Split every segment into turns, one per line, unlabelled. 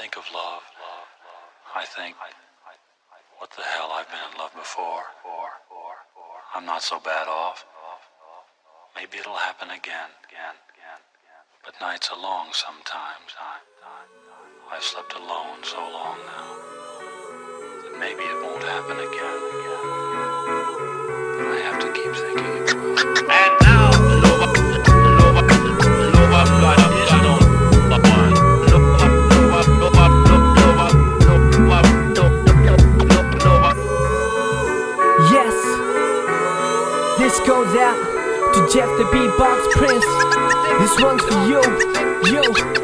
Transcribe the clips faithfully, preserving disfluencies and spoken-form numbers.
think of love, I think, what the hell, I've been in love before. I'm not so bad off. Maybe it'll happen again. But nights are long sometimes. I've slept alone so long now that maybe it won't happen again. But I have to keep thinking it will.
And now, Loba, Loba, Loba, Loba,
Yes, this goes out to Jeff the Beatbox Prince. This one's for you, you.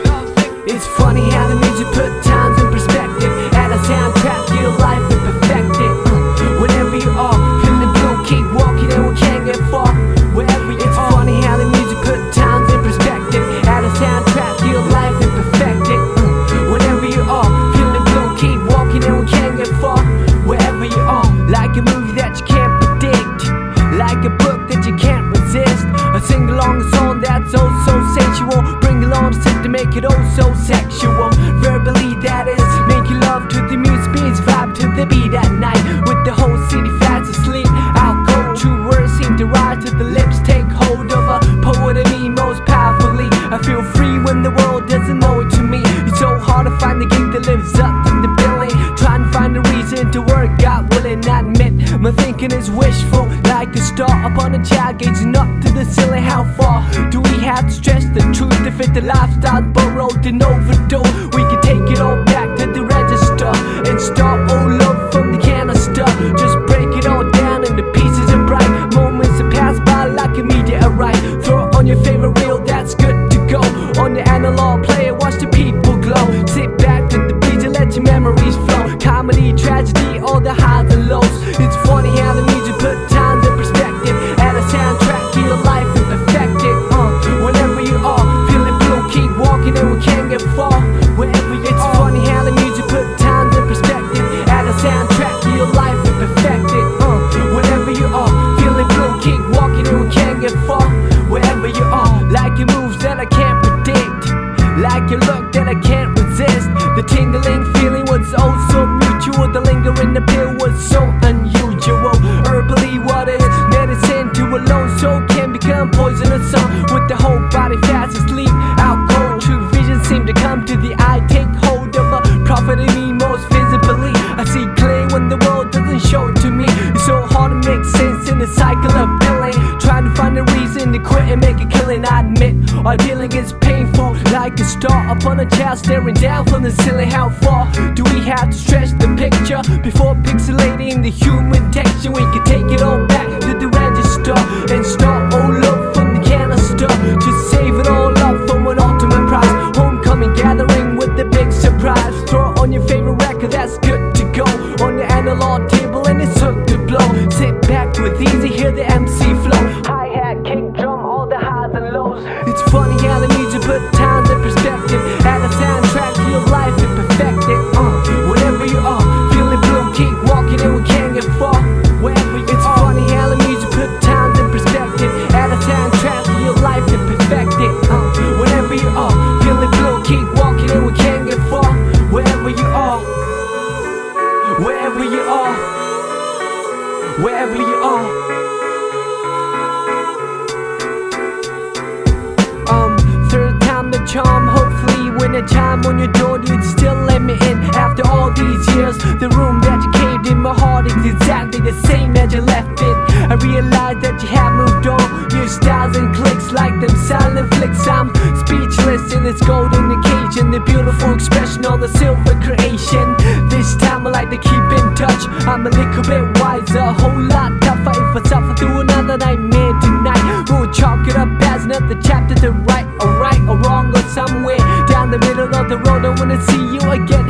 It's funny how the music put times in perspective. Add a soundtrack to your life and perfect it. uh, Whenever you are feeling blue, keep walking and we can't get far. Wherever you are. It's funny how the music put times in perspective. Add a soundtrack to your life and perfect it. uh, Whenever you are feeling blue, keep walking and we can't get far. Wherever you are, like a movie that you can't predict, like a book that you can't resist. A sing-along song that's oh so sensual. Bring along the stick to make it oh so sexual. Verbally that is, making love to the music beats, vibe to the beat at night. With the whole city fast asleep, I'll go true words seem to rise to the lips. Take hold of a poet in me most powerfully. I feel free when the world doesn't know it to me. It's so hard to find the gig that lives up to the billing. Trying to find a reason to work out, willing I admit my thinking is wishful, like a star upon a child gazing up to the ceiling. How far do we have to stretch the truth to fit the lifestyle borrowed and overdue? We can take it all back to the register and start all up from the canister. Just break it all down into pieces and bright moments that pass by like a meteorite. Throw it on your favorite reel, that's good to go. On the analog player, watch the people glow. Sit back to the beat and let your memories flow. Comedy, tragedy, all the highs and lows. It's funny how the music put times in perspective. Add a soundtrack to your life and perfect it. uh, Whenever you are feeling blue, keep walking and we can't get far. Wherever you It's are. Funny how the music put times in perspective. Add a soundtrack to your life and perfect it. uh, Whenever you are feeling blue, keep walking and we can't get far. Wherever you are, like your moves that I can't predict, like your look that I can't resist. The tingling feeling was oh so mutual. The lingering appeal was so unusual. Herbally what is medicine to a lone soul can become poisonous song. With the whole body fast asleep, out cold. True vision seem to come to the eye. Take hold of a prophet in me most visibly. I see clear when the world doesn't show it to me. It's so hard to make sense in the cycle of billing. Trying to find a reason to quit and make a killing. I admit our dealing is painful, like a star upon a child staring down from the ceiling. How far do we have to stretch the picture before pixelating the human texture? We can take it all back to the register and start all up from the canister. Just save it all up for an ultimate prize. Homecoming gathering with the big surprise. Throw on your favorite record, that's good to go. On the analog table and it's hooked to blow. Sit back with easy, hear the M C flow. Hi-hat, kick drum, all the highs and lows. It's funny how the music put times in perspective. Add a soundtrack to your life and perfect it. uh, Whenever you are feeling blue, keep walking and we can't get far. Wherever you It's are. Funny how the music put times in perspective. Add a soundtrack to your life and perfect it. uh, Whenever you are feeling blue, keep walking and we can't get far. Wherever you are, wherever you are, wherever you are. Um, third time the charm, hopefully when I chime on your door you'd still let me in. After all these years, the room that you caved in, my heart is exactly the same as you left it. I realize that you have moved on. Your styles and clicks like them silent flicks. I'm speechless in its golden occasion, the beautiful expression on the silver creation. This time I like to keep in touch. I'm a little bit wiser, a whole lot tougher. If I suffer through another nightmare tonight, we'll chalk it up as another chapter to write, or right or wrong or somewhere down the middle of the road. I wanna see you again.